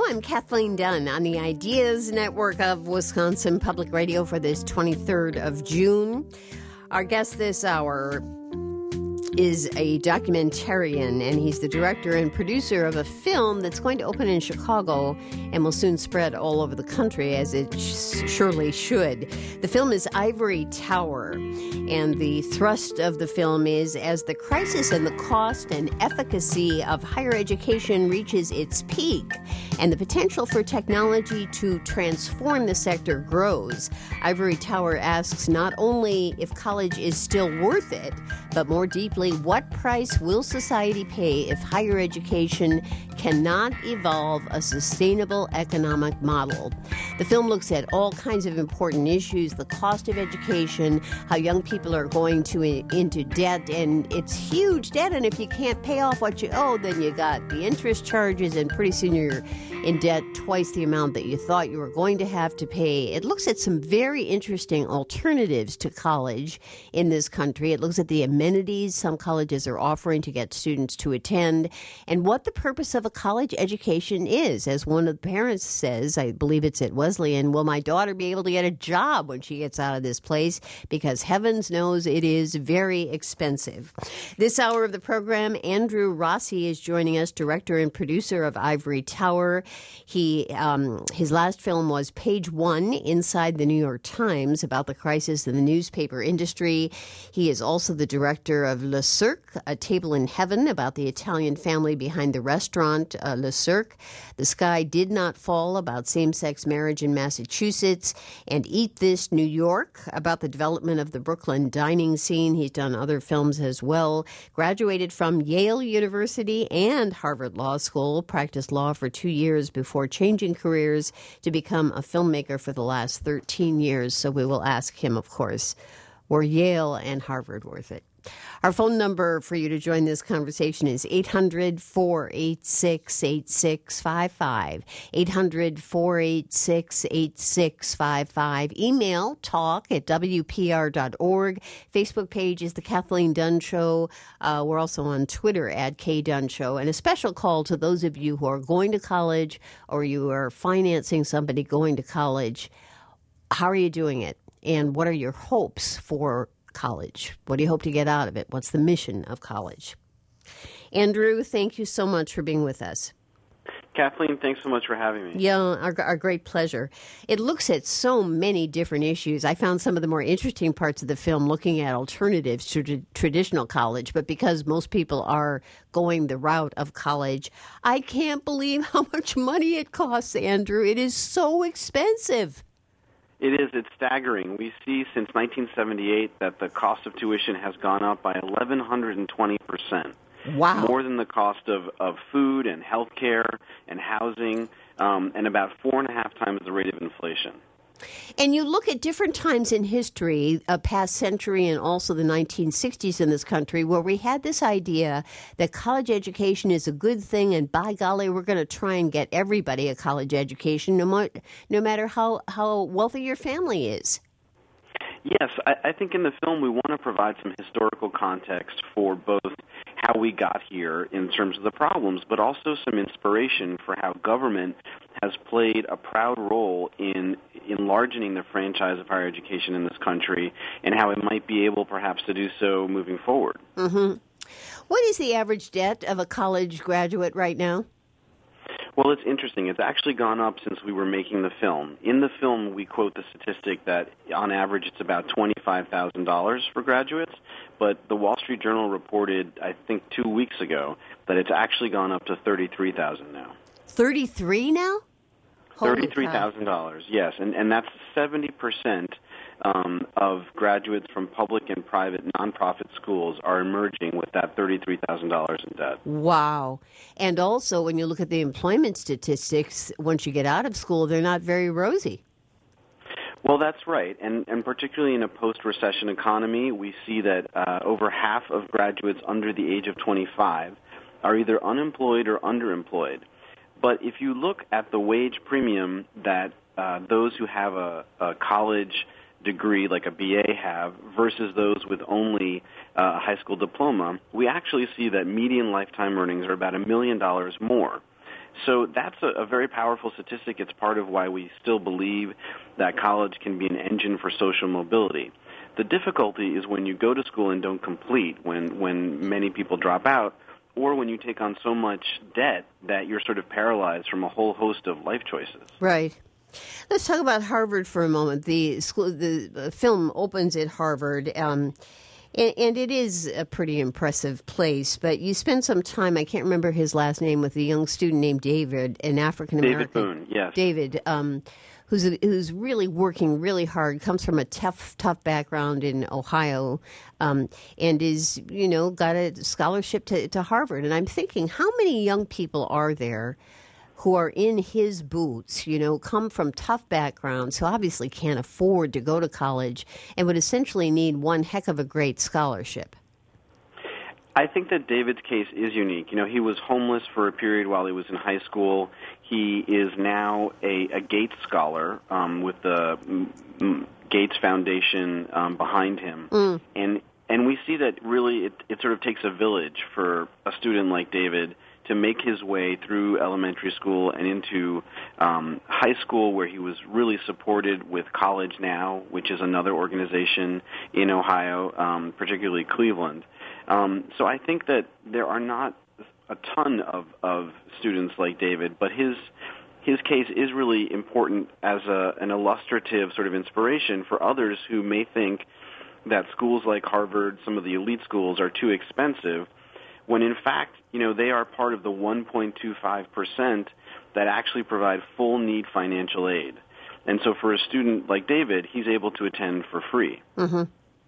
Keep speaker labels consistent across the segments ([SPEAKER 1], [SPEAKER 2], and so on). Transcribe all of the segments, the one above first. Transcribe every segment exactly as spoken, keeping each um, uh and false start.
[SPEAKER 1] I'm Kathleen Dunn on the Ideas Network of Wisconsin Public Radio for this twenty-third of June. Our guest this hour is a documentarian, and he's the director and producer of a film that's going to open in Chicago and will soon spread all over the country, as it sh- surely should. The film is Ivory Tower, and the thrust of the film is as the crisis and the cost and efficacy of higher education reaches its peak and the potential for technology to transform the sector grows, Ivory Tower asks not only if college is still worth it, but more deeply, what price will society pay if higher education cannot evolve a sustainable economic model? The film looks at all kinds of important issues, the cost of education, how young people are going to into debt, and it's huge debt, and if you can't pay off what you owe, then you got the interest charges, and pretty soon you're in debt twice the amount that you thought you were going to have to pay. It looks at some very interesting alternatives to college in this country. It looks at the amenities some colleges are offering to get students to attend, and what the purpose of a college education is. As one of the parents says, I believe it's at Wesleyan, will my daughter be able to get a job when she gets out of this place? Because heavens knows it is very expensive. This hour of the program, Andrew Rossi is joining us, director and producer of Ivory Tower. He um, his last film was Page One, Inside the New York Times, about the crisis in the newspaper industry. He is also the director of Le Cirque, A Table in Heaven, about the Italian family behind the restaurant uh, Le Cirque. The Sky Did Not Fall, about same-sex marriage in Massachusetts. And Eat This, New York, about the development of the Brooklyn dining scene. He's done other films as well. Graduated from Yale University and Harvard Law School, practiced law for two years before changing careers to become a filmmaker for the last thirteen years. So we will ask him, of course, were Yale and Harvard worth it? Our phone number for you to join this conversation is eight hundred, four eight six, eight six five five, eight hundred, four eight six, eight six five five. Email talk at w p r dot org. Facebook page is The Kathleen Dunn Show. Uh, we're also on Twitter at K Dunn Show. And a special call to those of you who are going to college or you are financing somebody going to college. How are you doing it? And what are your hopes for college? What do you hope to get out of it? What's the mission of college? Andrew, thank you so much for being with us.
[SPEAKER 2] Kathleen, thanks so much for having me.
[SPEAKER 1] Yeah, our, our great pleasure. It looks at so many different issues. I found some of the more interesting parts of the film looking at alternatives to t- traditional college, but because most people are going the route of college, I can't believe how much money it costs, Andrew. It is so expensive.
[SPEAKER 2] It is. It's staggering. We see since nineteen seventy-eight that the cost of tuition has gone up by one thousand one hundred twenty percent.
[SPEAKER 1] Wow.
[SPEAKER 2] More than the cost of, of food and health care and housing, um, and about four and a half times the rate of inflation.
[SPEAKER 1] And you look at different times in history, a past century and also the nineteen sixties in this country, where we had this idea that college education is a good thing, and by golly, we're going to try and get everybody a college education, no, mo- no matter how, how wealthy your family is.
[SPEAKER 2] Yes, I, I think in the film we want to provide some historical context for both how we got here in terms of the problems, but also some inspiration for how government has played a proud role in enlarging the franchise of higher education in this country and how it might be able perhaps to do so moving forward.
[SPEAKER 1] Mm-hmm. What is the average debt of a college graduate right now?
[SPEAKER 2] Well, it's interesting. It's actually gone up since we were making the film. In the film, we quote the statistic that on average it's about twenty-five thousand dollars for graduates, but the Wall Street Journal reported, I think two weeks ago, that it's actually gone up to thirty-three thousand dollars now.
[SPEAKER 1] thirty-three now?
[SPEAKER 2] thirty-three thousand dollars, yes, and, and that's seventy percent um, of graduates from public and private nonprofit schools are emerging with that thirty-three thousand dollars in debt.
[SPEAKER 1] Wow. And also, when you look at the employment statistics, once you get out of school, they're not very rosy.
[SPEAKER 2] Well, that's right, and, and particularly in a post-recession economy, we see that uh, over half of graduates under the age of twenty-five are either unemployed or underemployed. But if you look at the wage premium that uh, those who have a, a college degree like a B A have versus those with only uh, a high school diploma, we actually see that median lifetime earnings are about a million dollars more. So that's a, a very powerful statistic. It's part of why we still believe that college can be an engine for social mobility. The difficulty is when you go to school and don't complete, when, when many people drop out, or when you take on so much debt that you're sort of paralyzed from a whole host of life choices.
[SPEAKER 1] Right. Let's talk about Harvard for a moment. The school, the film opens at Harvard, um, and, and it is a pretty impressive place. But you spend some time, I can't remember his last name, with a young student named David, an African-American.
[SPEAKER 2] David Boone, yes.
[SPEAKER 1] David, um, who's who's really working really hard, comes from a tough, tough background in Ohio, um, and is, you know, got a scholarship to, to Harvard. And I'm thinking, how many young people are there who are in his boots, you know, come from tough backgrounds, who obviously can't afford to go to college and would essentially need one heck of a great scholarship?
[SPEAKER 2] I think that David's case is unique. You know, he was homeless for a period while he was in high school. He is now a, a Gates Scholar um, with the mm, Gates Foundation um, behind him. Mm. And and we see that really it, it sort of takes a village for a student like David to make his way through elementary school and into um, high school, where he was really supported with College Now, which is another organization in Ohio, um, particularly Cleveland. Um, so I think that there are not a ton of, of students like David, but his his case is really important as a, an illustrative sort of inspiration for others who may think that schools like Harvard, some of the elite schools, are too expensive, when in fact, you know, they are part of the one point two five percent that actually provide full need financial aid. And so for a student like David, he's able to attend for free.
[SPEAKER 1] Mm-hmm.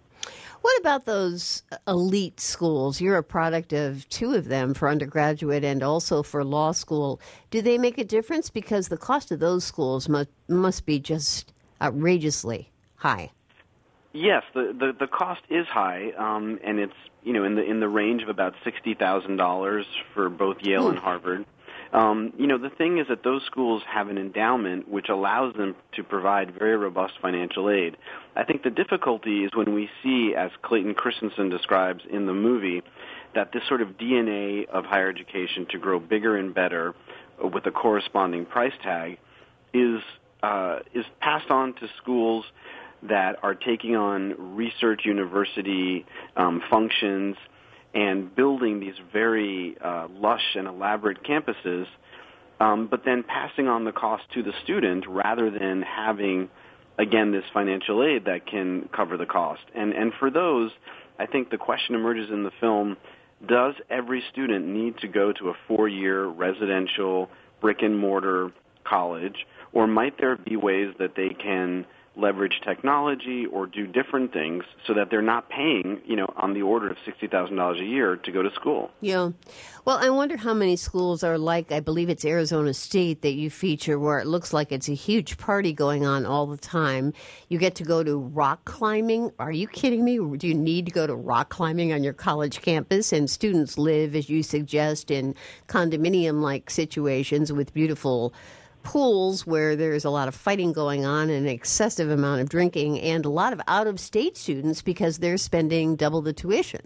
[SPEAKER 1] What about those elite schools? You're a product of two of them, for undergraduate and also for law school. Do they make a difference? Because the cost of those schools must, must be just outrageously high.
[SPEAKER 2] Yes, the, the, the cost is high, um, and it's, you know, in the in the range of about sixty thousand dollars for both Yale mm. and Harvard. Um, you know, the thing is that those schools have an endowment which allows them to provide very robust financial aid. I think the difficulty is when we see, as Clayton Christensen describes in the movie, that this sort of D N A of higher education to grow bigger and better with a corresponding price tag is uh, is passed on to schools that are taking on research university um, functions and building these very uh, lush and elaborate campuses, um, but then passing on the cost to the student rather than having, again, this financial aid that can cover the cost. And, and for those, I think the question emerges in the film, does every student need to go to a four-year residential brick-and-mortar college, or might there be ways that they can leverage technology or do different things so that they're not paying, you know, on the order of sixty thousand dollars a year to go to school?
[SPEAKER 1] Yeah. Well, I wonder how many schools are like, I believe it's Arizona State that you feature, where it looks like it's a huge party going on all the time. You get to go to rock climbing. Are you kidding me? Do you need to go to rock climbing on your college campus? And students live, as you suggest, in condominium-like situations with beautiful pools where there's a lot of fighting going on, an excessive amount of drinking, and a lot of out-of-state students because they're spending double the tuition.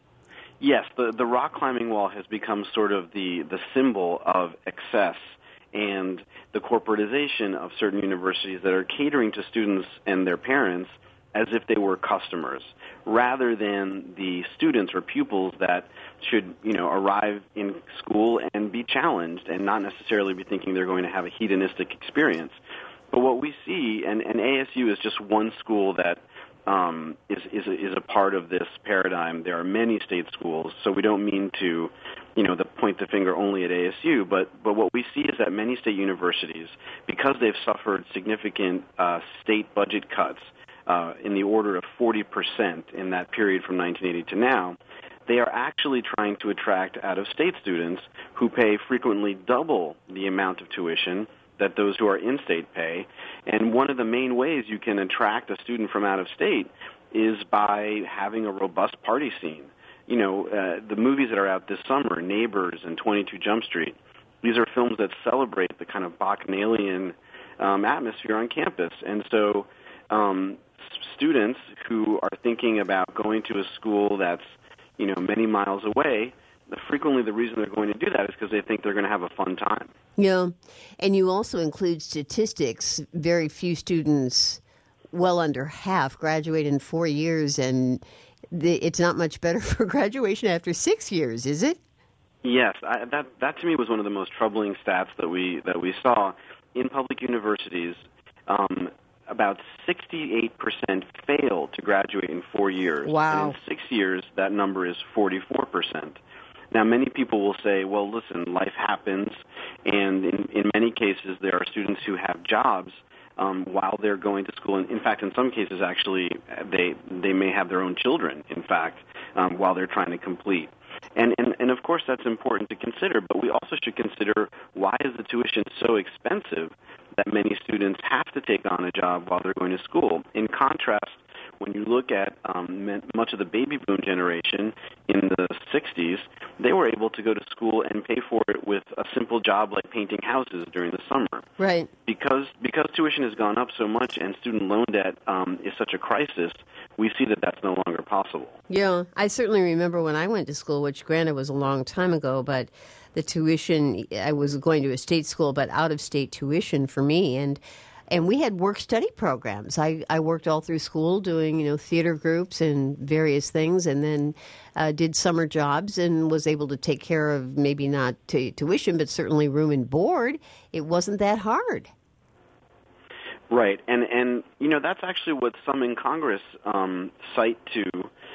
[SPEAKER 2] Yes, the, the rock climbing wall has become sort of the, the symbol of excess and the corporatization of certain universities that are catering to students and their parents as if they were customers, rather than the students or pupils that should, you know, arrive in school and be challenged and not necessarily be thinking they're going to have a hedonistic experience. But what we see, and, and A S U is just one school that um, is, is, a, is a part of this paradigm. There are many state schools, so we don't mean to, you know, the point the finger only at A S U, but, but what we see is that many state universities, because they've suffered significant uh, state budget cuts, Uh, in the order of forty percent in that period from nineteen eighty to now, they are actually trying to attract out-of-state students who pay frequently double the amount of tuition that those who are in-state pay. And one of the main ways you can attract a student from out-of-state is by having a robust party scene. You know, uh, the movies that are out this summer, Neighbors and twenty-two Jump Street, these are films that celebrate the kind of Bacchanalian um, atmosphere on campus. And so um, students who are thinking about going to a school that's, you know, many miles away frequently the reason they're going to do that is because they think they're going to have a fun time.
[SPEAKER 1] Yeah, and you also include statistics. Very few students, well under half, graduate in four years, and the, it's not much better for graduation after six years, is it?
[SPEAKER 2] Yes, I, that that to me was one of the most troubling stats that we that we saw in public universities. Um, about sixty-eight percent fail to graduate in four years.
[SPEAKER 1] Wow.
[SPEAKER 2] And in six years, that number is forty-four percent. Now, many people will say, well, listen, life happens, and in, in many cases, there are students who have jobs um, while they're going to school. And in fact, in some cases, actually, they they may have their own children, in fact, um, while they're trying to complete. And, and, and, of course, that's important to consider, but we also should consider why is the tuition so expensive that many students have to take on a job while they're going to school. In contrast, when you look at um, much of the baby boom generation in the sixties, they were able to go to school and pay for it with a simple job like painting houses during the summer.
[SPEAKER 1] Right.
[SPEAKER 2] Because because tuition has gone up so much and student loan debt um, is such a crisis, we see that that's no longer possible.
[SPEAKER 1] Yeah, I certainly remember when I went to school, which granted was a long time ago, but the tuition, I was going to a state school, but out-of-state tuition for me, and and we had work-study programs. I, I worked all through school doing, you know, theater groups and various things, and then uh, did summer jobs and was able to take care of maybe not t- tuition, but certainly room and board. It wasn't that hard.
[SPEAKER 2] Right, and and you know that's actually what some in Congress um, cite to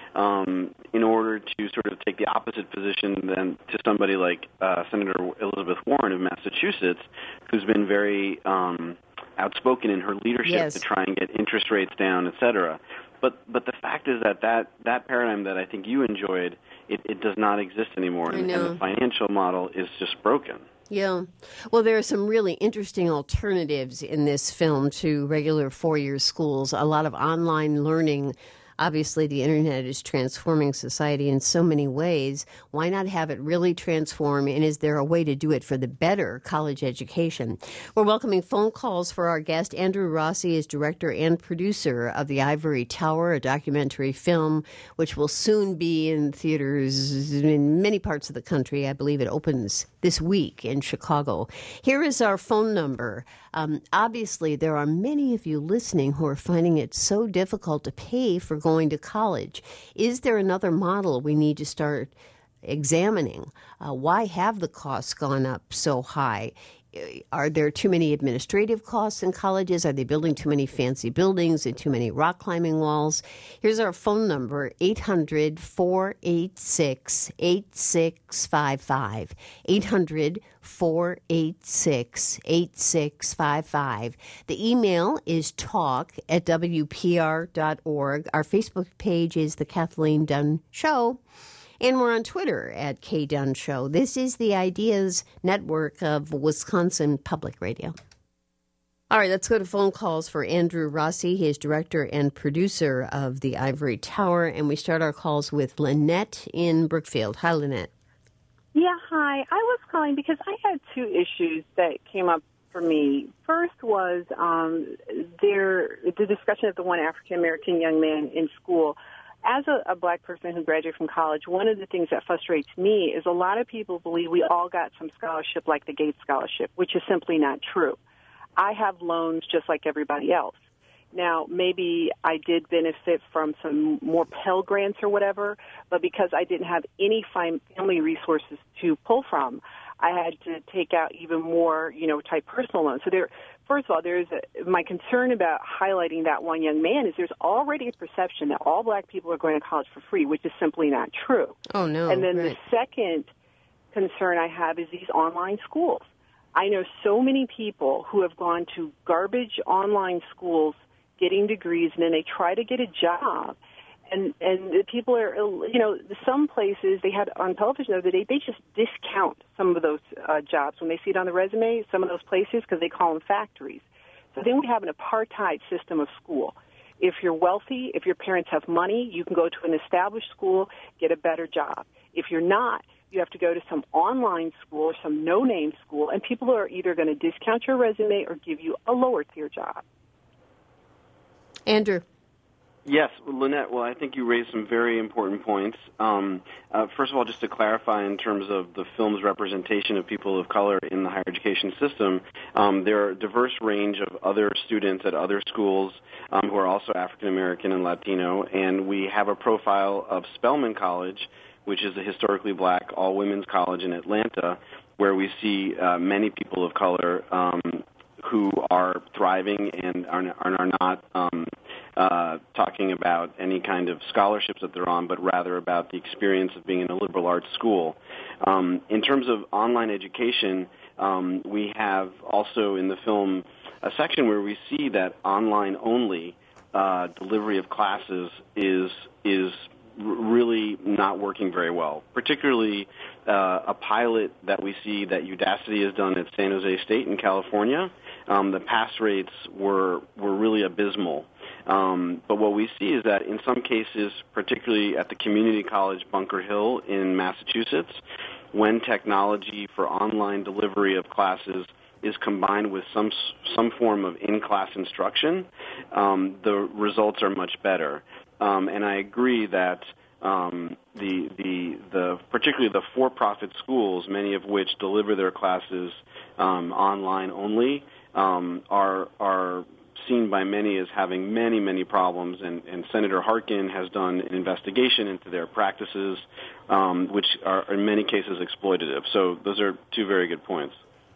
[SPEAKER 2] um, in order to sort of take the opposite position than to somebody like uh, Senator Elizabeth Warren of Massachusetts, who's been very um, outspoken in her leadership
[SPEAKER 1] yes.
[SPEAKER 2] to try and get interest rates down, et cetera. But but the fact is that that, that paradigm that I think you enjoyed, it, it does not exist anymore, and, and the financial model is just broken.
[SPEAKER 1] Yeah. Well, there are some really interesting alternatives in this film to regular four-year schools. A lot of online learning. Obviously, the Internet is transforming society in so many ways. Why not have it really transform, and is there a way to do it for the better college education? We're welcoming phone calls for our guest. Andrew Rossi is director and producer of The Ivory Tower, a documentary film which will soon be in theaters in many parts of the country. I believe it opens this week in Chicago. Here is our phone number. Um, obviously, there are many of you listening who are finding it so difficult to pay for going to college. Is there another model we need to start examining? Uh, why have the costs gone up so high? Are there too many administrative costs in colleges? Are they building too many fancy buildings and too many rock climbing walls? Here's our phone number, eight hundred, four eight six, eight six five five, eight hundred, four eight six, eight six five five. The email is talk at w p r dot org. Our Facebook page is The Kathleen Dunn Show. And we're on Twitter at K Dunn Show. This is the Ideas Network of Wisconsin Public Radio. All right, let's go to phone calls for Andrew Rossi. He is director and producer of The Ivory Tower. And we start our calls with Lynette in Brookfield. Hi, Lynette.
[SPEAKER 3] Yeah, hi. I was calling because I had two issues that came up for me. First was um, there the discussion of the one African-American young man in school. As a, a black person who graduated from college, one of the things that frustrates me is a lot of people believe we all got some scholarship like the Gates Scholarship, which is simply not true. I have loans just like everybody else. Now, maybe I did benefit from some more Pell Grants or whatever, but because I didn't have any family resources to pull from, I had to take out even more, you know, type personal loans. So there, first of all, there's a, my concern about highlighting that one young man is there's already a perception that all black people are going to college for free, which is simply not true.
[SPEAKER 1] Oh, no.
[SPEAKER 3] And then
[SPEAKER 1] right.
[SPEAKER 3] the second concern I have is these online schools. I know so many people who have gone to garbage online schools getting degrees, and then they try to get a job. And and the people are, you know, some places they had on television the other day, they just discount some of those uh, jobs when they see it on the resume, some of those places, because they call them factories. So then we have an apartheid system of school. If you're wealthy, if your parents have money, you can go to an established school, get a better job. If you're not, you have to go to some online school or some no-name school, and people are either going to discount your resume or give you a lower-tier job.
[SPEAKER 1] Andrew.
[SPEAKER 2] Yes, Lynette, well, I think you raised some very important points. Um, uh, first of all, just to clarify in terms of the film's representation of people of color in the higher education system, um, there are a diverse range of other students at other schools um, who are also African American and Latino, and we have a profile of Spelman College, which is a historically black all-women's college in Atlanta, where we see uh, many people of color um, who are thriving and are, are not um, uh, talking about any kind of scholarships that they're on, but rather about the experience of being in a liberal arts school. Um, in terms of online education, um, we have also in the film a section where we see that online-only uh, delivery of classes is is really not working very well, particularly uh, a pilot that we see that Udacity has done at San Jose State in California. Um, the pass rates were were really abysmal. Um, but what we see is that in some cases, particularly at the community college Bunker Hill in Massachusetts, when technology for online delivery of classes is combined with some some form of in-class instruction, um, the results are much better. Um, and I agree that um, the the the particularly the for-profit schools, many of which deliver their classes um, online only, um, are are seen by many as having many many problems. And, and Senator Harkin has done an investigation into their practices, um, which are in many cases exploitative. So those are two very good points.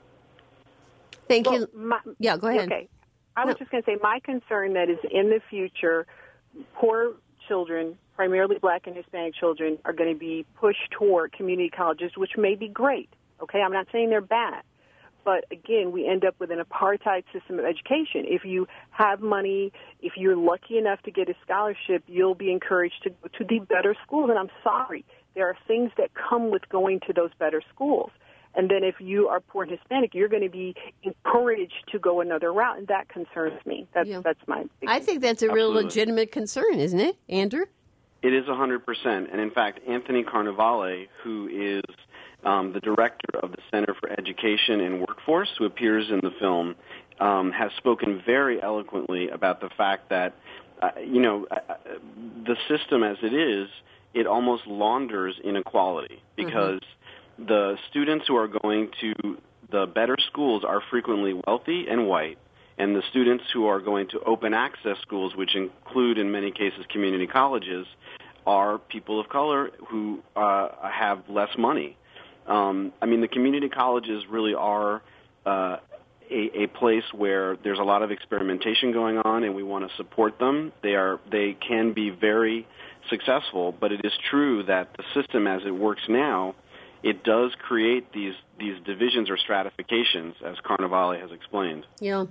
[SPEAKER 1] Thank
[SPEAKER 3] well,
[SPEAKER 1] you.
[SPEAKER 3] My,
[SPEAKER 1] yeah, go ahead.
[SPEAKER 3] Okay, I was
[SPEAKER 1] no.
[SPEAKER 3] just going to say my concern that is in the future, poor children, primarily black and Hispanic children, are going to be pushed toward community colleges, which may be great. Okay, I'm not saying they're bad. But again, we end up with an apartheid system of education. If you have money, if you're lucky enough to get a scholarship, you'll be encouraged to go to the better schools. And I'm sorry, there are things that come with going to those better schools. And then if you are poor and Hispanic, you're going to be encouraged to go another route, and that concerns me. That's
[SPEAKER 1] yeah.
[SPEAKER 3] that's my big
[SPEAKER 1] I think that's a
[SPEAKER 2] Absolutely.
[SPEAKER 1] real legitimate concern, isn't it, Andrew?
[SPEAKER 2] It is one hundred percent. And in fact, Anthony Carnevale, who is um, the director of the Center for Education and Workforce, who appears in the film, um, has spoken very eloquently about the fact that, uh, you know, uh, the system as it is, it almost launders inequality because mm-hmm. the students who are going to the better schools are frequently wealthy and white, and the students who are going to open access schools, which include in many cases community colleges, are people of color who uh, have less money. Um, I mean, the community colleges really are uh, a, a place where there's a lot of experimentation going on, and we want to support them. They are they can be very successful, but it is true that the system as it works now, it does create these these divisions or stratifications, as Carnevale has explained.
[SPEAKER 1] Yeah.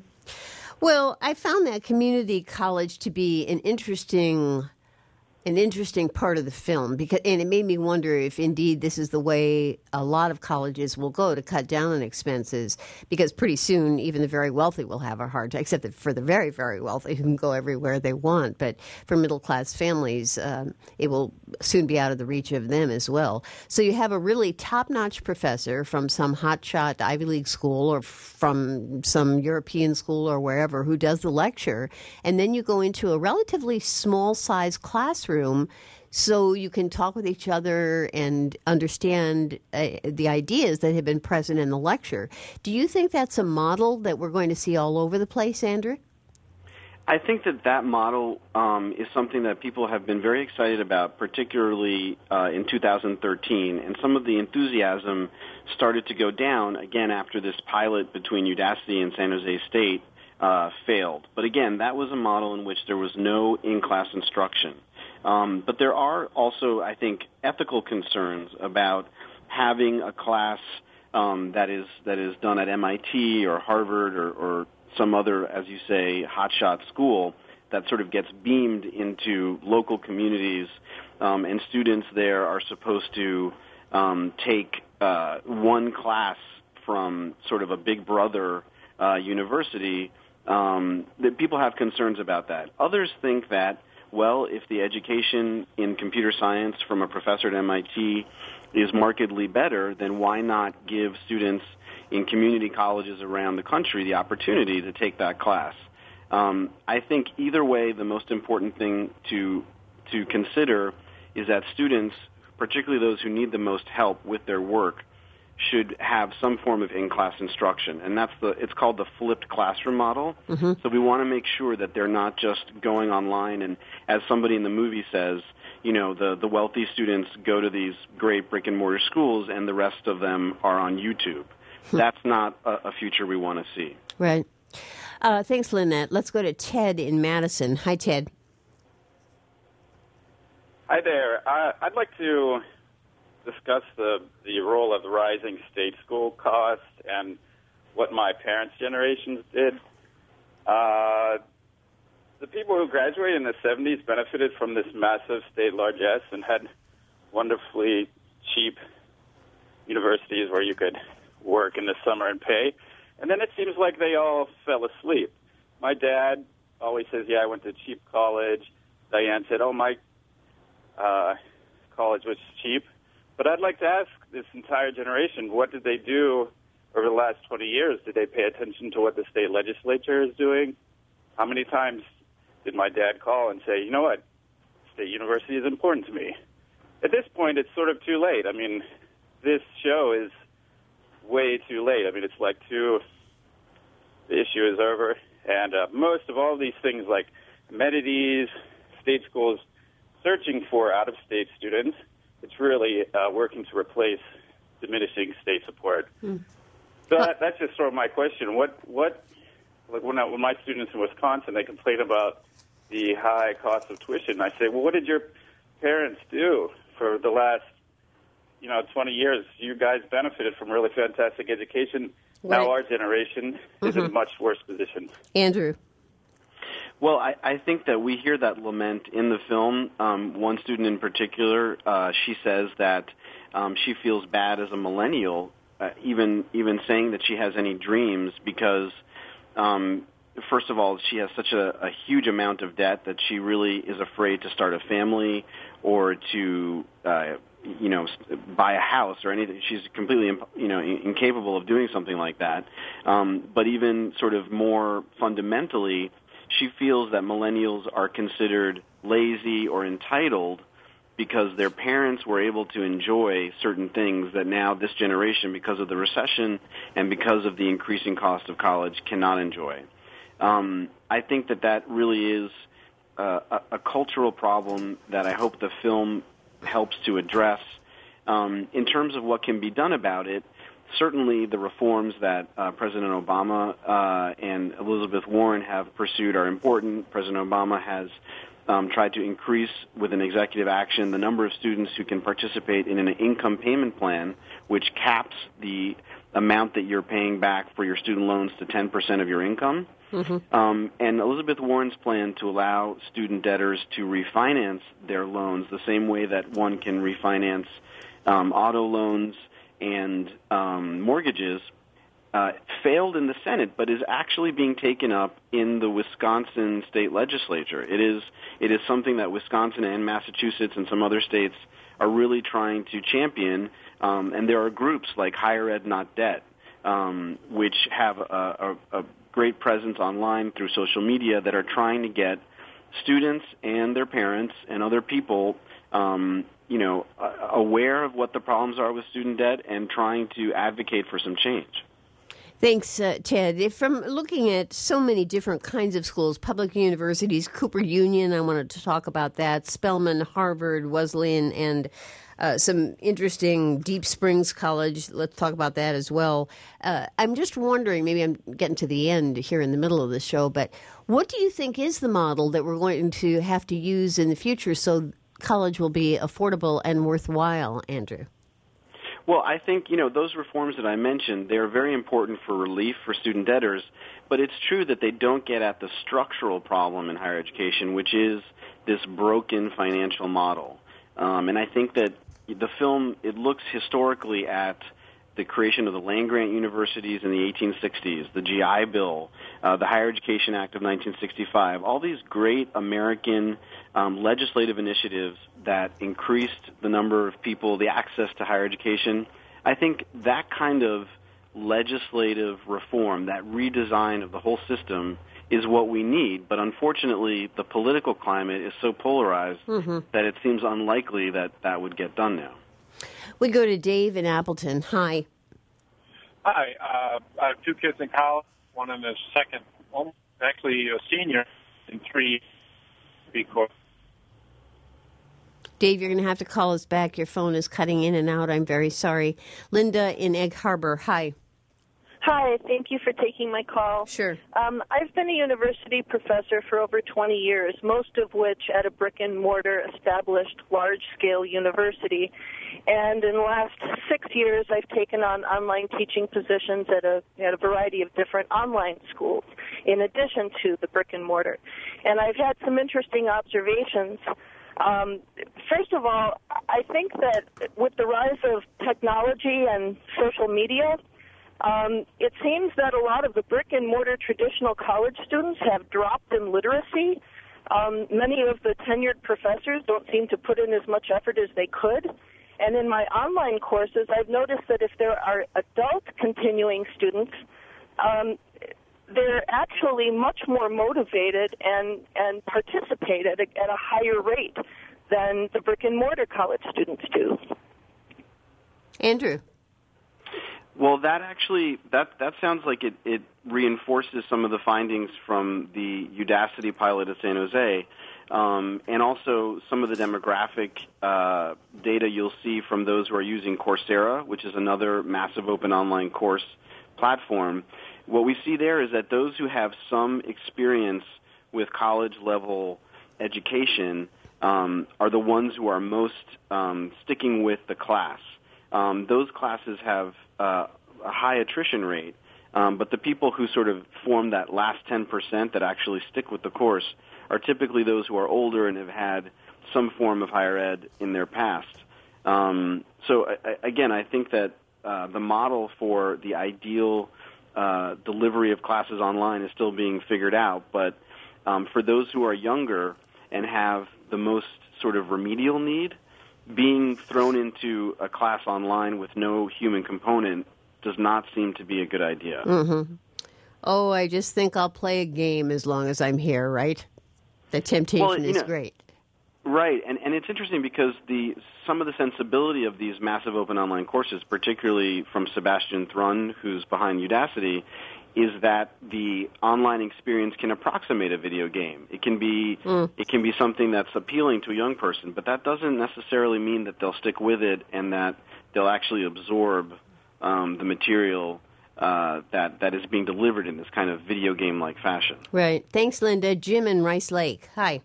[SPEAKER 1] Well, I found that community college to be an interesting an interesting part of the film, because and it made me wonder if indeed this is the way a lot of colleges will go to cut down on expenses, because pretty soon even the very wealthy will have a hard time, except that for the very, very wealthy who can go everywhere they want. But for middle-class families, um, it will soon be out of the reach of them as well. So you have a really top-notch professor from some hotshot Ivy League school or from some European school or wherever who does the lecture, and then you go into a relatively small-sized classroom so you can talk with each other and understand uh, the ideas that have been present in the lecture. Do you think that's a model that we're going to see all over the place, Andrew?
[SPEAKER 2] I think that that model um, is something that people have been very excited about, particularly uh, in two thousand thirteen. And some of the enthusiasm started to go down, again, after this pilot between Udacity and San Jose State uh, failed. But again, that was a model in which there was no in-class instruction. Um, but there are also, I think, ethical concerns about having a class um, that is that is done at M I T or Harvard or, or some other, as you say, hotshot school that sort of gets beamed into local communities, um, and students there are supposed to um, take uh, one class from sort of a big brother uh, university. Um, that people have concerns about that. Others think that, well, if the education in computer science from a professor at M I T is markedly better, then why not give students in community colleges around the country the opportunity to take that class? Um, I think either way, the most important thing to to consider is that students, particularly those who need the most help with their work, should have some form of in-class instruction, and that's the it's called the flipped classroom model. Mm-hmm. So we want to make sure that they're not just going online and, as somebody in the movie says, you know, the, the wealthy students go to these great brick-and-mortar schools and the rest of them are on YouTube. That's not a, a future we want to see.
[SPEAKER 1] Right. Uh, thanks, Lynette. Let's go to Ted in Madison. Hi, Ted.
[SPEAKER 4] Hi there. Uh, I'd like to discuss the, the role of the rising state school costs and what my parents' generations did. Uh, the people who graduated in the seventies benefited from this massive state largesse and had wonderfully cheap universities where you could work in the summer and pay. And then it seems like they all fell asleep. My dad always says, yeah, I went to cheap college. Diane said, oh, my uh, college was cheap. But I'd like to ask this entire generation, what did they do over the last twenty years? Did they pay attention to what the state legislature is doing? How many times did my dad call and say, you know what, state university is important to me? At this point, it's sort of too late. I mean, this show is way too late. I mean, it's like two, the issue is over. And uh, most of all these things like amenities, state schools searching for out-of-state students, it's really uh, working to replace diminishing state support. Mm. So that, that's just sort of my question. What, what, like when, I, when my students in Wisconsin, they complain about the high cost of tuition, I say, well, what did your parents do for the last, you know, twenty years? You guys benefited from really fantastic education. Right. Now our generation is mm-hmm. in a much worse position.
[SPEAKER 1] Andrew.
[SPEAKER 2] Well, I, I think that we hear that lament in the film. Um, one student in particular, uh, she says that um, she feels bad as a millennial, uh, even even saying that she has any dreams because, um, first of all, she has such a, a huge amount of debt that she really is afraid to start a family or to, uh, you know, buy a house or anything. She's completely, you know, incapable of doing something like that. Um, but even sort of more fundamentally, she feels that millennials are considered lazy or entitled because their parents were able to enjoy certain things that now this generation, because of the recession and because of the increasing cost of college, cannot enjoy. Um, I think that that really is uh, a, a cultural problem that I hope the film helps to address. Um, in terms of what can be done about it, certainly the reforms that uh, President Obama uh, and Elizabeth Warren have pursued are important. President Obama has um, tried to increase, with an executive action, the number of students who can participate in an income payment plan, which caps the amount that you're paying back for your student loans to ten percent of your income. Mm-hmm. Um, and Elizabeth Warren's plan to allow student debtors to refinance their loans the same way that one can refinance um, auto loans and um, mortgages uh, failed in the Senate, but is actually being taken up in the Wisconsin state legislature. It is it is something that Wisconsin and Massachusetts and some other states are really trying to champion, um, and there are groups like Higher Ed Not Debt, um, which have a, a, a great presence online through social media that are trying to get students and their parents and other people um, you know, uh, aware of what the problems are with student debt and trying to advocate for some change.
[SPEAKER 1] Thanks, uh, Ted. If from looking at so many different kinds of schools, public universities, Cooper Union, I wanted to talk about that, Spelman, Harvard, Wesleyan, and uh, some interesting Deep Springs College. Let's talk about that as well. Uh, I'm just wondering, maybe I'm getting to the end here in the middle of the show, but what do you think is the model that we're going to have to use in the future so college will be affordable and worthwhile, Andrew?
[SPEAKER 2] Well, I think, you know, those reforms that I mentioned, they're very important for relief for student debtors, but it's true that they don't get at the structural problem in higher education, which is this broken financial model. Um, and I think that the film, it looks historically at the creation of the land-grant universities in the eighteen sixties, the G I Bill, uh, the Higher Education Act of nineteen sixty-five, all these great American um, legislative initiatives that increased the number of people, the access to higher education. I think that kind of legislative reform, that redesign of the whole system, is what we need. But unfortunately, the political climate is so polarized mm-hmm. that it seems unlikely that that would get done now.
[SPEAKER 1] We go to Dave in Appleton. Hi.
[SPEAKER 5] Hi. Uh, I have two kids in college. One in his second, well, actually a senior in three course.
[SPEAKER 1] Dave, you're going to have to call us back. Your phone is cutting in and out. I'm very sorry. Linda in Egg Harbor. Hi.
[SPEAKER 6] Hi. Thank you for taking my call.
[SPEAKER 1] Sure.
[SPEAKER 6] Um, I've been a university professor for over twenty years, most of which at a brick-and-mortar established large-scale university. And in the last six years, I've taken on online teaching positions at a, at a variety of different online schools, in addition to the brick-and-mortar. And I've had some interesting observations. Um, first of all, I think that with the rise of technology and social media, um, it seems that a lot of the brick-and-mortar traditional college students have dropped in literacy. Um, many of the tenured professors don't seem to put in as much effort as they could. And in my online courses, I've noticed that if there are adult continuing students, um, they're actually much more motivated and, and participate at a, at a higher rate than the brick-and-mortar college students do.
[SPEAKER 1] Andrew.
[SPEAKER 2] Well, that actually, that, that sounds like it, it reinforces some of the findings from the Udacity pilot at San Jose, um, and also some of the demographic uh, data you'll see from those who are using Coursera, which is another massive open online course platform. What we see there is that those who have some experience with college-level education um, are the ones who are most um, sticking with the class. Um, those classes have uh, a high attrition rate, um, but the people who sort of form that last ten percent that actually stick with the course are typically those who are older and have had some form of higher ed in their past. Um, so, I, again, I think that uh, the model for the ideal uh, delivery of classes online is still being figured out, but um, for those who are younger and have the most sort of remedial need, being thrown into a class online with no human component does not seem to be a good idea.
[SPEAKER 1] Mm-hmm. Oh, I just think I'll play a game as long as I'm here, right? The temptation
[SPEAKER 2] well, you
[SPEAKER 1] is
[SPEAKER 2] know,
[SPEAKER 1] great.
[SPEAKER 2] Right, and, and it's interesting because the some of the sensibility of these massive open online courses, particularly from Sebastian Thrun, who's behind Udacity, is that the online experience can approximate a video game. It can be mm. it can be something that's appealing to a young person, but that doesn't necessarily mean that they'll stick with it and that they'll actually absorb um, the material uh, that that is being delivered in this kind of video game-like fashion.
[SPEAKER 1] Right. Thanks, Linda. Jim in Rice Lake. Hi.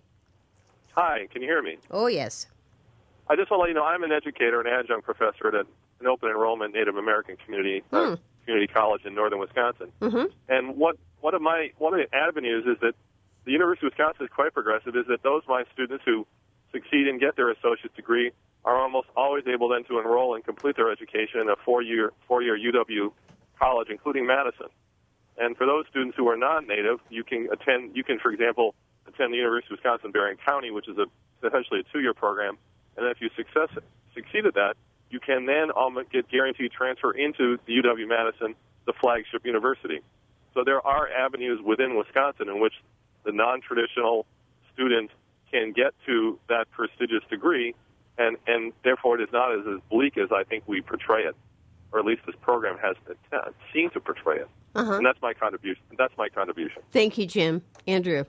[SPEAKER 7] Hi. Can you hear me?
[SPEAKER 1] Oh, yes.
[SPEAKER 7] I just want to let you know I'm an educator and adjunct professor at an open enrollment Native American community. Mm. Uh, community college in northern Wisconsin.
[SPEAKER 1] Mm-hmm.
[SPEAKER 7] And what one of my one of the avenues is that the University of Wisconsin is quite progressive, is that those of my students who succeed and get their associate's degree are almost always able then to enroll and complete their education in a four-year four-year U W college, including Madison. And for those students who are non-native, you can attend, you can, for example, attend the University of Wisconsin-Berrien County, which is a, essentially a two-year program. And if you success, succeed at that, you can then um, get guaranteed transfer into the U W-Madison, the flagship university. So there are avenues within Wisconsin in which the non-traditional student can get to that prestigious degree, and, and therefore it is not as, as bleak as I think we portray it, or at least this program has seemed to portray it.
[SPEAKER 1] Uh-huh.
[SPEAKER 7] And that's my contribution. That's my contribution.
[SPEAKER 1] Thank you, Jim. Andrew.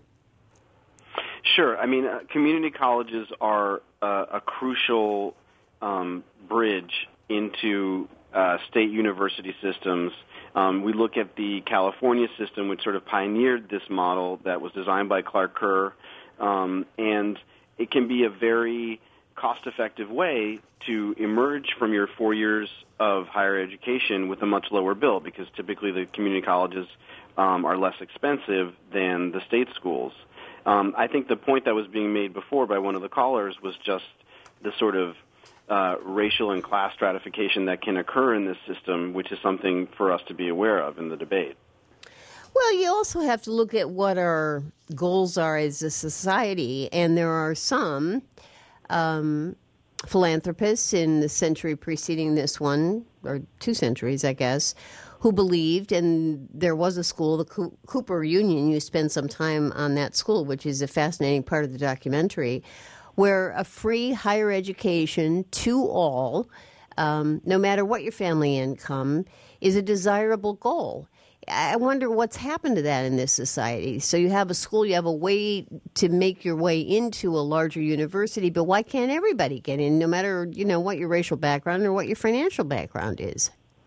[SPEAKER 2] Sure. I mean, uh, community colleges are uh, a crucial um, bridge into uh, state university systems. Um, we look at the California system, which sort of pioneered this model that was designed by Clark Kerr, um, and it can be a very cost-effective way to emerge from your four years of higher education with a much lower bill, because typically the community colleges um, are less expensive than the state schools. Um, I think the point that was being made before by one of the callers was just the sort of uh, racial and class stratification that can occur in this system, which is something for us to be aware of in the debate.
[SPEAKER 1] Well, you also have to look at what our goals are as a society, and there are some um, philanthropists in the century preceding this one or two centuries, I guess, who believed, and there was a school, the Co- Cooper Union. You spend some time on that school, which is a fascinating part of the documentary, where a free higher education to all, um, no matter what your family income, is a desirable goal. I wonder what's happened to that in this society. So you have a school, you have a way to make your way into a larger university, but why can't everybody get in, no matter, you know, what your racial background or what your financial background is?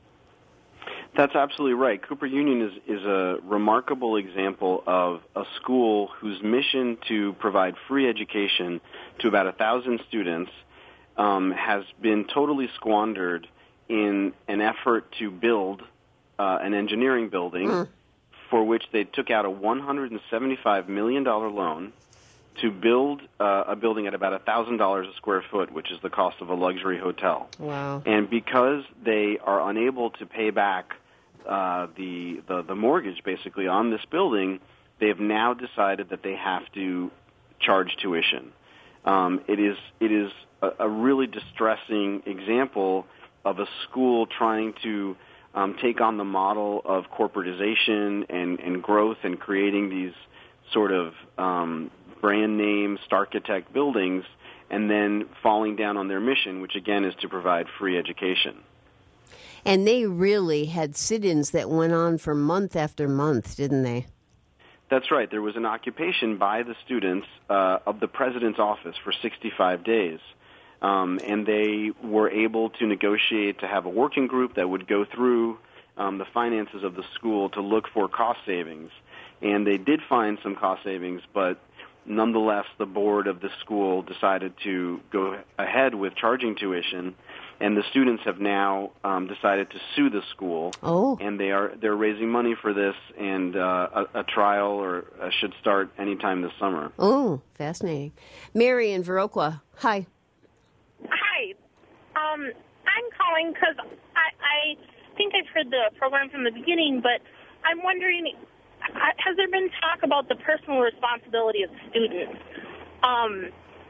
[SPEAKER 2] That's absolutely right. Cooper Union is, is a remarkable example of a school whose mission to provide free education to about a thousand students um, has been totally squandered in an effort to build Uh, an engineering building mm. for which they took out a one hundred seventy-five million dollars loan to build uh, a building at about one thousand dollars a square foot, which is the cost of a luxury hotel.
[SPEAKER 1] Wow.
[SPEAKER 2] And because they are unable to pay back uh, the, the, the mortgage, basically, on this building, they have now decided that they have to charge tuition. Um, it is, it is a, a really distressing example of a school trying to Um, take on the model of corporatization and, and growth and creating these sort of um, brand name Starchitect buildings and then falling down on their mission, which again is to provide free education.
[SPEAKER 1] And they really had sit-ins that went on for month after month, didn't they?
[SPEAKER 2] That's right. There was an occupation by the students uh, of the president's office for sixty-five days. Um, and they were able to negotiate to have a working group that would go through um, the finances of the school to look for cost savings. And they did find some cost savings, but nonetheless, the board of the school decided to go ahead with charging tuition. And the students have now um, decided to sue the school.
[SPEAKER 1] Oh.
[SPEAKER 2] And they are they're raising money for this, and uh, a, a trial or uh, should start anytime this summer.
[SPEAKER 1] Oh, fascinating. Mary in Viroqua, hi.
[SPEAKER 8] Hi. Um, I'm calling because I, I think I've heard the program from the beginning, but I'm wondering, has there been talk about the personal responsibility of students? Um,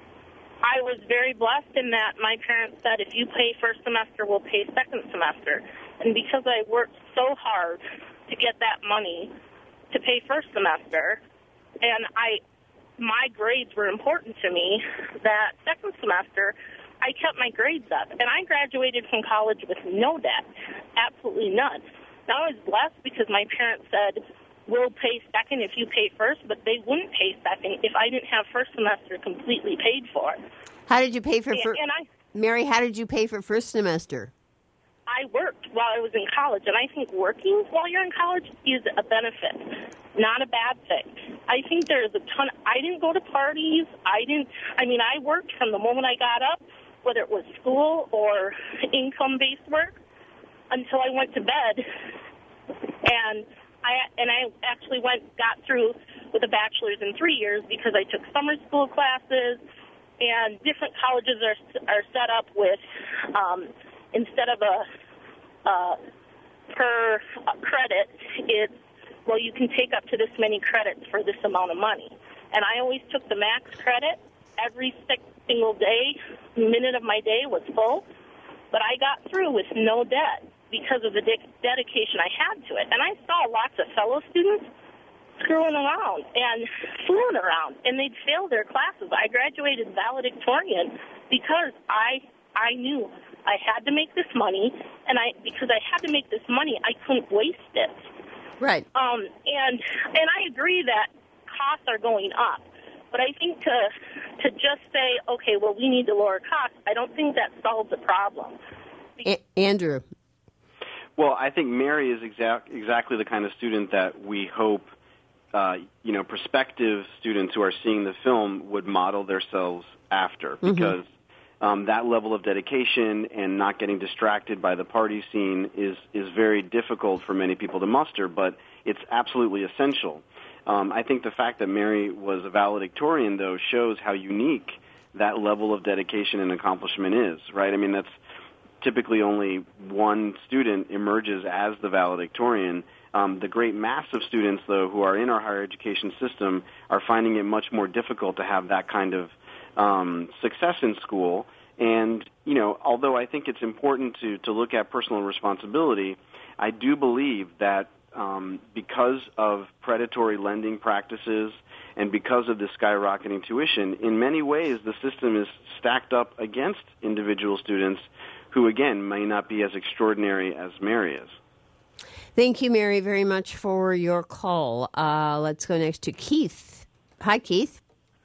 [SPEAKER 8] I was very blessed in that my parents said, if you pay first semester, we'll pay second semester. And because I worked so hard to get that money to pay first semester, and I my grades were important to me, that second semester, I kept my grades up, and I graduated from college with no debt, absolutely none. Now I was blessed because my parents said, we'll pay second if you pay first, but they wouldn't pay second if I didn't have first semester completely paid for.
[SPEAKER 1] How did you pay for first?
[SPEAKER 8] And I,
[SPEAKER 1] Mary, how did you pay for first semester?
[SPEAKER 8] I worked while I was in college, and I think working while you're in college is a benefit, not a bad thing. I think there's a ton. I didn't go to parties. I didn't. I mean, I worked from the moment I got up, whether it was school or income-based work, until I went to bed. And I and I actually went got through with a bachelor's in three years because I took summer school classes, and different colleges are are set up with um, instead of a uh, per credit, it's well you can take up to this many credits for this amount of money. And I always took the max credit. Every single day, minute of my day was full, but I got through with no debt because of the de- dedication I had to it. And I saw lots of fellow students screwing around and fooling around, and they'd fail their classes. I graduated valedictorian because I I knew I had to make this money, and I because I had to make this money, I couldn't waste it.
[SPEAKER 1] Right.
[SPEAKER 8] Um, and and I agree that costs are going up. But I think to to just say, okay, well, we need to lower costs, I don't think that solves the problem.
[SPEAKER 1] A- Andrew.
[SPEAKER 2] Well, I think Mary is exact, exactly the kind of student that we hope, uh, you know, prospective students who are seeing the film would model themselves after,
[SPEAKER 1] Mm-hmm.
[SPEAKER 2] because um, that level of dedication and not getting distracted by the party scene is, is very difficult for many people to muster, but it's absolutely essential. Um, I think the fact that Mary was a valedictorian, though, shows how unique that level of dedication and accomplishment is, right? I mean, that's typically only one student emerges as the valedictorian. Um, the great mass of students, though, who are in our higher education system are finding it much more difficult to have that kind of um, success in school. And, you know, although I think it's important to, to look at personal responsibility, I do believe that um, because of predatory lending practices and because of the skyrocketing tuition, in many ways the system is stacked up against individual students who, again, may not be as extraordinary as Mary is.
[SPEAKER 1] Thank you, Mary, very much for your call. Uh, let's go next to Keith. Hi, Keith.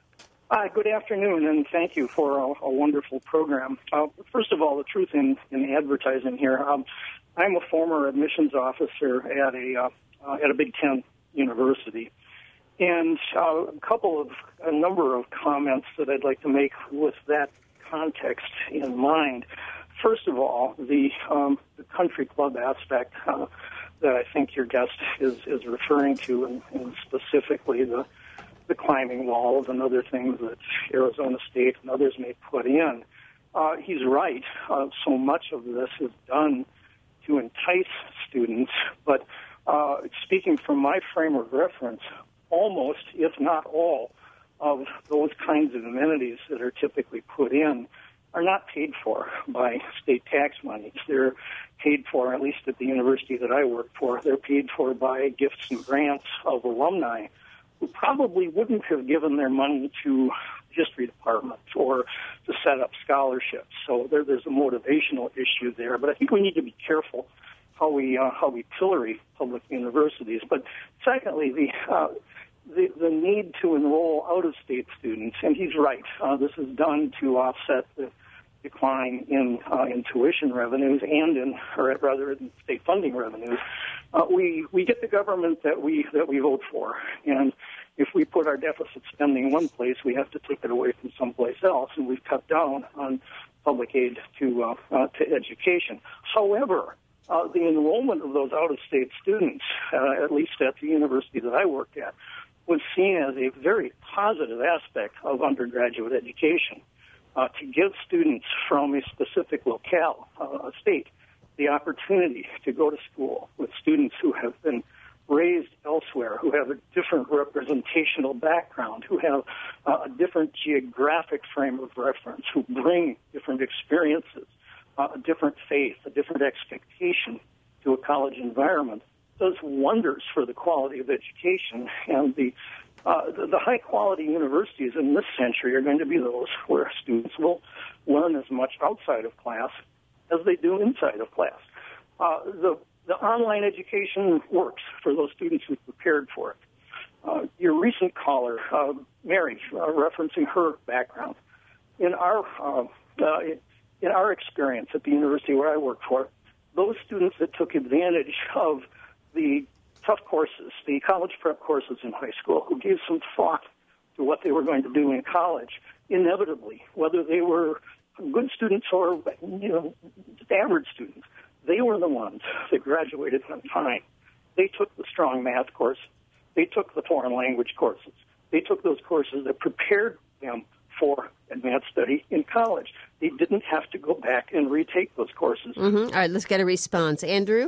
[SPEAKER 9] Hi, good afternoon, and thank you for a, a wonderful program. Uh, first of all, the truth in, in advertising here. Um, I'm a former admissions officer at a uh, uh, at a Big Ten university, and uh, a couple of a number of comments that I'd like to make with that context in mind. First of all, the um, the country club aspect uh, that I think your guest is is referring to, and, and specifically the the climbing walls and other things that Arizona State and others may put in. Uh, he's right. Uh, so much of this is done to entice students, but uh, speaking from my frame of reference, almost, if not all, of those kinds of amenities that are typically put in are not paid for by state tax money. They're paid for, at least at the university that I work for, they're paid for by gifts and grants of alumni who probably wouldn't have given their money to history departments or to set up scholarships. So there, there's a motivational issue there. But I think we need to be careful how we uh, how we pillory public universities. But secondly, the uh, the, the need to enroll out-of-state students, and he's right. Uh, this is done to offset the decline in uh, in tuition revenues and in, or rather, in state funding revenues. Uh, we we get the government that we that we vote for, and if we put our deficit spending one place, we have to take it away from someplace else, and we've cut down on public aid to uh, uh, to education. However, uh, the enrollment of those out-of-state students, uh, at least at the university that I worked at, was seen as a very positive aspect of undergraduate education. Uh, to give students from a specific locale, uh, a state, the opportunity to go to school with students who have been raised elsewhere, who have a different representational background, who have uh, a different geographic frame of reference, who bring different experiences, uh, a different faith, a different expectation to a college environment, does wonders for the quality of education. And the Uh, the, the high-quality universities in this century are going to be those where students will learn as much outside of class as they do inside of class. Uh, the, the online education works for those students who've prepared for it. Uh, your recent caller, uh, Mary, uh, referencing her background, in our uh, uh, in our experience at the university where I worked for, those students that took advantage of the tough courses, the college prep courses in high school, who gave some thought to what they were going to do in college, inevitably, whether they were good students or, you know, just average students, they were the ones that graduated on time. They took the strong math course. They took the foreign language courses. They took those courses that prepared them for advanced study in college. They didn't have to go back and retake those courses.
[SPEAKER 1] Mm-hmm. All right, let's get a response. Andrew?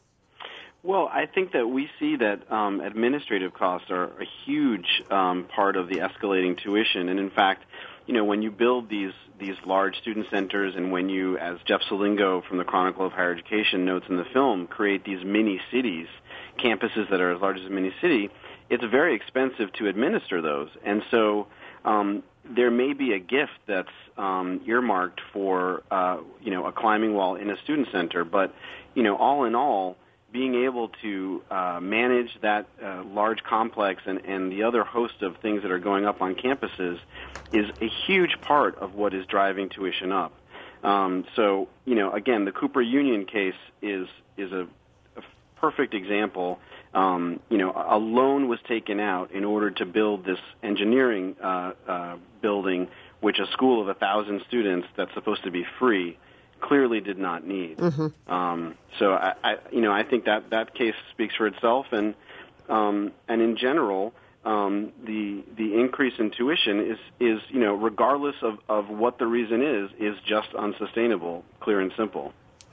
[SPEAKER 2] Well, I think that we see that um, administrative costs are a huge um, part of the escalating tuition. And in fact, you know, when you build these these large student centers and when you, as Jeff Salingo from the Chronicle of Higher Education notes in the film, create these mini cities, campuses that are as large as a mini city, it's very expensive to administer those. And so um, there may be a gift that's um, earmarked for, uh, you know, a climbing wall in a student center. But, you know, all in all, being able to uh, manage that uh, large complex and, and the other host of things that are going up on campuses is a huge part of what is driving tuition up. Um, so, you know, again, the Cooper Union case is is a, a perfect example. Um, you know, a loan was taken out in order to build this engineering uh, uh, building, which a school of a thousand students that's supposed to be free clearly did not need. Mm-hmm. Um, so, I, I, you know, I think that that case speaks for itself, and um, and in general, um, the the increase in tuition is is you know, regardless of, of what the reason is, is just unsustainable, clear and simple.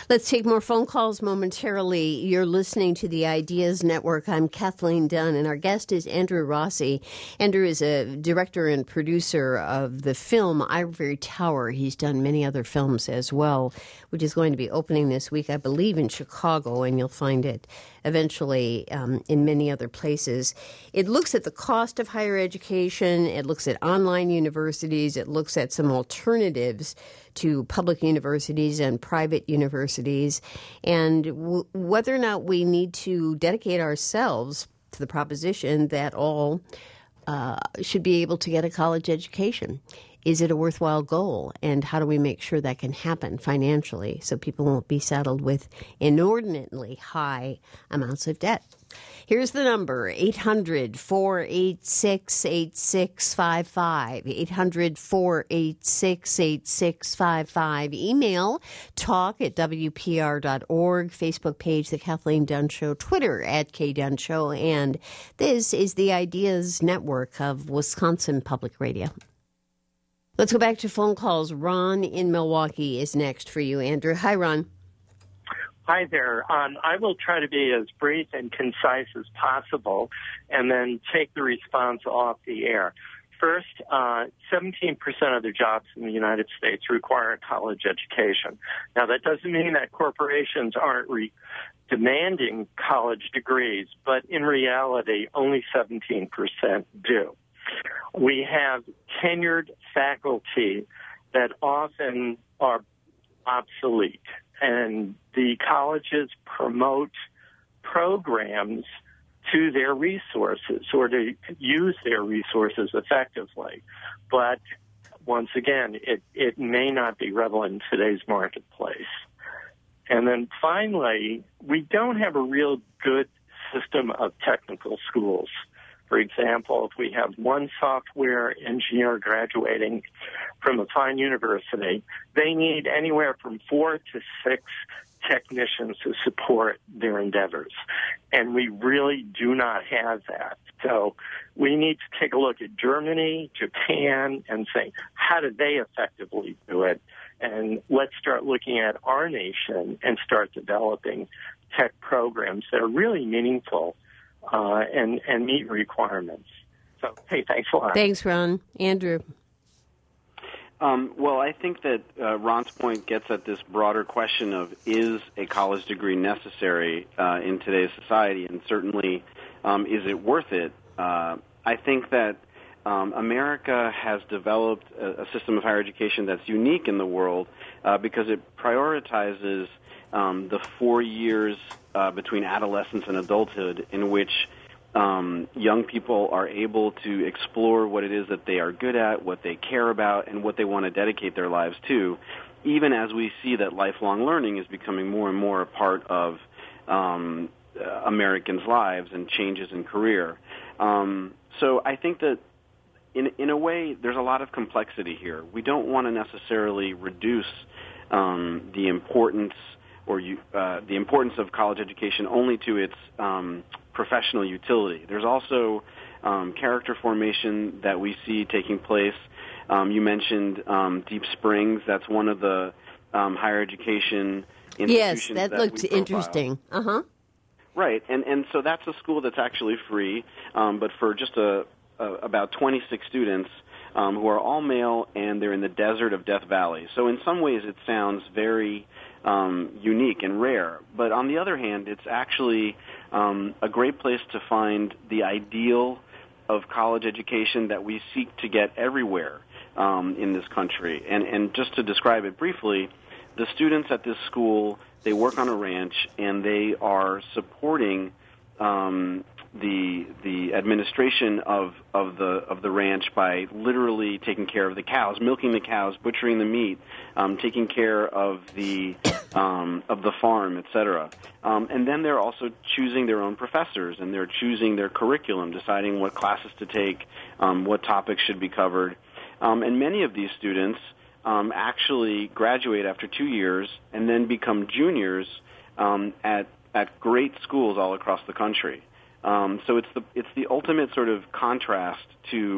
[SPEAKER 1] Let's take more phone calls momentarily. You're listening to the Ideas Network. I'm Kathleen Dunn, and our guest is Andrew Rossi. Andrew is a director and producer of the film Ivory Tower. He's done many other films as well, which is going to be opening this week, I believe, in Chicago, and you'll find it eventually um, in many other places. It looks at the cost of higher education. It looks at online universities. It looks at some alternatives to public universities and private universities, and w- whether or not we need to dedicate ourselves to the proposition that all uh, should be able to get a college education. Is it a worthwhile goal? And how do we make sure that can happen financially so people won't be saddled with inordinately high amounts of debt? Here's the number, eight hundred, four eight six, eight six five five, eight hundred, four eight six, eight six five five. Email talk at W P R dot org, Facebook page, The Kathleen Dunn Show, Twitter at K Dunn Show, and this is the Ideas Network of Wisconsin Public Radio. Let's go back to phone calls. Ron in Milwaukee is next for you, Andrew. Hi, Ron.
[SPEAKER 10] Hi there. Um, I will try to be as brief and concise as possible and then take the response off the air. First, uh, seventeen percent of the jobs in the United States require a college education. Now, that doesn't mean that corporations aren't re- demanding college degrees, but in reality, only seventeen percent do. We have tenured faculty that often are obsolete, and the colleges promote programs to their resources or to use their resources effectively. But once again, it, it may not be relevant in today's marketplace. And then finally, we don't have a real good system of technical schools. For example, if we have one software engineer graduating from a fine university, they need anywhere from four to six technicians to support their endeavors. And we really do not have that. So we need to take a look at Germany, Japan, and say, how do they effectively do it? And let's start looking at our nation and start developing tech programs that are really meaningful Uh, and, and meet requirements. So, hey, thanks a lot.
[SPEAKER 1] Thanks, Ron. Andrew.
[SPEAKER 2] Um, well, I think that uh, Ron's point gets at this broader question of, is a college degree necessary uh, in today's society, and certainly um, is it worth it? Uh, I think that um, America has developed a, a system of higher education that's unique in the world uh, because it prioritizes um, the four years Uh, between adolescence and adulthood, in which um, young people are able to explore what it is that they are good at, what they care about, and what they want to dedicate their lives to, even as we see that lifelong learning is becoming more and more a part of um, uh, Americans' lives and changes in career. Um, so I think that in, in a way, there's a lot of complexity here. We don't want to necessarily reduce um, the importance or you, uh, the importance of college education only to its um, professional utility. There's also um, character formation that we see taking place. Um, you mentioned um, Deep Springs. That's one of the um, higher education institutions.
[SPEAKER 1] Yes, that,
[SPEAKER 2] that
[SPEAKER 1] looks interesting. Uh-huh.
[SPEAKER 2] Right, and, and so that's a school that's actually free, um, but for just a, a, about twenty-six students um, who are all male, and they're in the desert of Death Valley. So in some ways it sounds very Um, unique and rare. But on the other hand, it's actually um, a great place to find the ideal of college education that we seek to get everywhere um, in this country. And, and just to describe it briefly, the students at this school, they work on a ranch, and they are supporting um, the the administration of, of the of the ranch by literally taking care of the cows, milking the cows, butchering the meat, um, taking care of the um, of the farm, et cetera. Um, and then they're also choosing their own professors, and they're choosing their curriculum, deciding what classes to take, um, what topics should be covered. Um, and many of these students um, actually graduate after two years and then become juniors um, at at great schools all across the country. Um, so it's the it's the ultimate sort of contrast to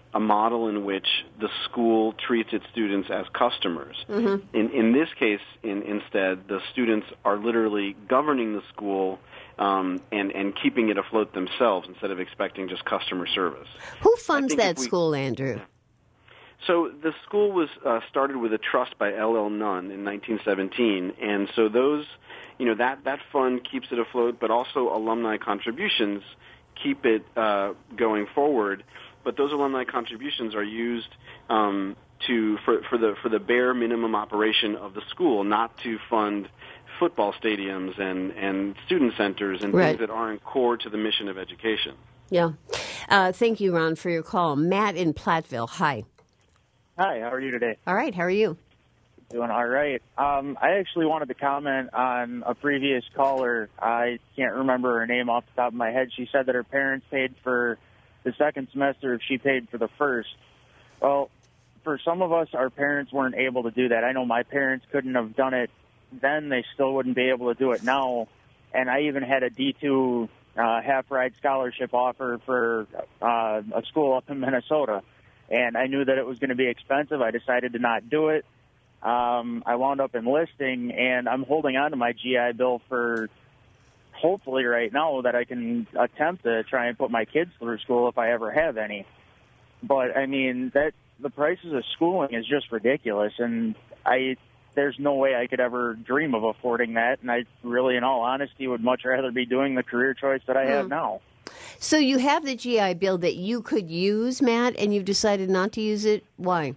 [SPEAKER 2] a model in which the school treats its students as customers. Mm-hmm. In in this case, in, instead, the students are literally governing the school um, and and keeping it afloat themselves instead of expecting just customer service.
[SPEAKER 1] Who funds that
[SPEAKER 2] we,
[SPEAKER 1] school, Andrew?
[SPEAKER 2] So the school was uh, started with a trust by L L Nunn in nineteen seventeen, and so those, you know, that that fund keeps it afloat, but also alumni contributions keep it uh, going forward. But those alumni contributions are used um, to for, for the for the bare minimum operation of the school, not to fund football stadiums and, and student centers and
[SPEAKER 1] right.
[SPEAKER 2] things that aren't core to the mission of education.
[SPEAKER 1] Yeah. Uh, thank you, Ron, for your call. Matt in Platteville. Hi.
[SPEAKER 11] Hi. How are you today?
[SPEAKER 1] All right. How are you?
[SPEAKER 11] Doing all right. Um, I actually wanted to comment on a previous caller. I can't remember her name off the top of my head. She said that her parents paid for the second semester if she paid for the first. Well, for some of us, our parents weren't able to do that. I know my parents couldn't have done it then. They still wouldn't be able to do it now. And I even had a D two uh, half-ride scholarship offer for uh, a school up in Minnesota. And I knew that it was going to be expensive. I decided to not do it. Um, I wound up enlisting, and I'm holding on to my G I Bill for hopefully right now that I can attempt to try and put my kids through school if I ever have any. But, I mean, that the prices of schooling is just ridiculous, and I there's no way I could ever dream of affording that, and I really, in all honesty, would much rather be doing the career choice that I mm. have now.
[SPEAKER 1] So you have the G I Bill that you could use, Matt, and you've decided not to use it? Why?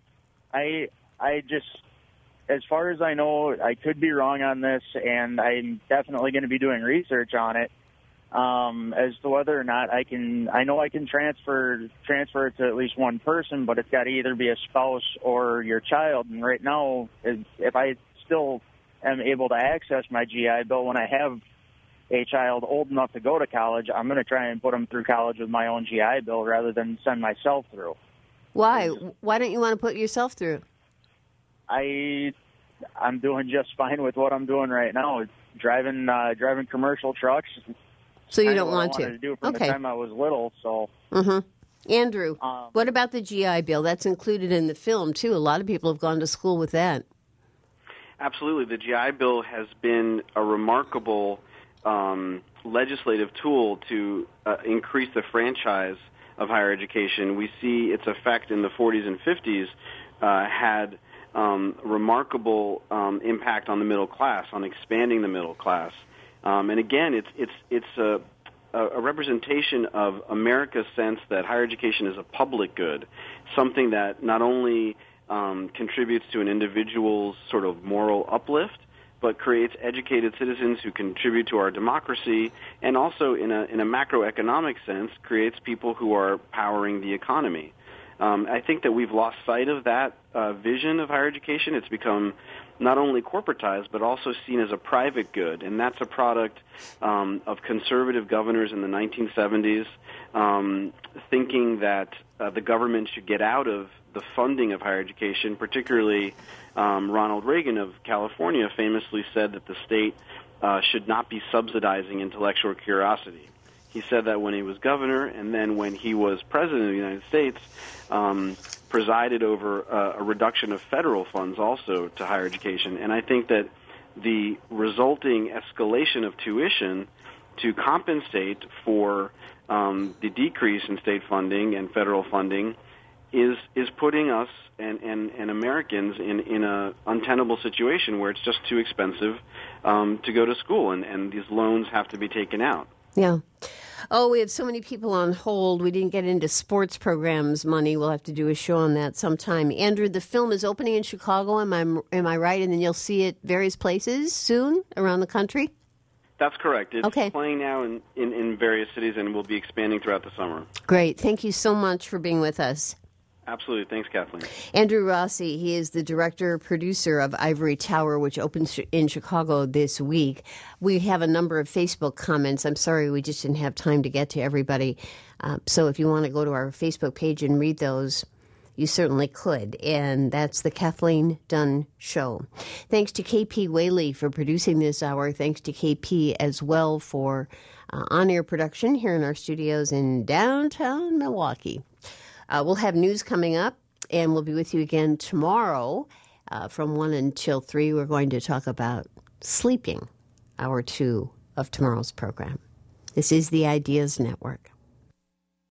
[SPEAKER 11] I I just, as far as I know, I could be wrong on this, and I'm definitely going to be doing research on it um, as to whether or not I can. I know I can transfer transfer it to at least one person, but it's got to either be a spouse or your child. And right now, if I still am able to access my G I Bill when I have a child old enough to go to college, I'm going to try and put them through college with my own G I Bill rather than send myself through.
[SPEAKER 1] Why? Why don't you want to put yourself through?
[SPEAKER 11] I, I'm doing just fine with what I'm doing right now. Driving, uh, driving commercial trucks.
[SPEAKER 1] So you don't want
[SPEAKER 11] to? I wanted to do from
[SPEAKER 1] okay.
[SPEAKER 11] the time I was little. So.
[SPEAKER 1] Mm-hmm. Andrew,
[SPEAKER 11] um,
[SPEAKER 1] what about the G I Bill? That's included in the film too. A lot of people have gone to school with that.
[SPEAKER 2] Absolutely, the G I Bill has been a remarkable um, legislative tool to uh, increase the franchise of higher education. We see its effect in the forties and fifties uh, had um, remarkable um, impact on the middle class, on expanding the middle class. Um, and again, it's it's it's a, a representation of America's sense that higher education is a public good, something that not only um, contributes to an individual's sort of moral uplift, but creates educated citizens who contribute to our democracy, and also in a in a macroeconomic sense creates people who are powering the economy. Um, I think that we've lost sight of that uh, vision of higher education. It's become not only corporatized, but also seen as a private good, and that's a product um, of conservative governors in the nineteen seventies um, thinking that uh, the government should get out of the funding of higher education. Particularly, um, Ronald Reagan of California famously said that the state uh, should not be subsidizing intellectual curiosity. He said that when he was governor, and then when he was president of the United States, um, presided over uh, a reduction of federal funds also to higher education. And I think that the resulting escalation of tuition to compensate for um, the decrease in state funding and federal funding is is putting us and, and, and Americans in, in a untenable situation where it's just too expensive um, to go to school, and, and these loans have to be taken out.
[SPEAKER 1] Yeah. Oh, we have so many people on hold. We didn't get into sports programs money. We'll have to do a show on that sometime. Andrew, the film is opening in Chicago, am I, am I right? And then you'll see it various places soon around the country?
[SPEAKER 2] That's correct. It's
[SPEAKER 1] okay.
[SPEAKER 2] playing now in, in, in various cities and will be expanding throughout the summer.
[SPEAKER 1] Great. Thank you so much for being with us.
[SPEAKER 2] Absolutely. Thanks, Kathleen.
[SPEAKER 1] Andrew Rossi, he is the director-producer of Ivory Tower, which opens in Chicago this week. We have a number of Facebook comments. I'm sorry we just didn't have time to get to everybody. Uh, so if you want to go to our Facebook page and read those, you certainly could. And that's the Kathleen Dunn Show. Thanks to K P Whaley for producing this hour. Thanks to K P as well for uh, on-air production here in our studios in downtown Milwaukee. Uh, we'll have news coming up, and we'll be with you again tomorrow uh, from one until three. We're going to talk about sleeping, hour two of tomorrow's program. This is the Ideas Network.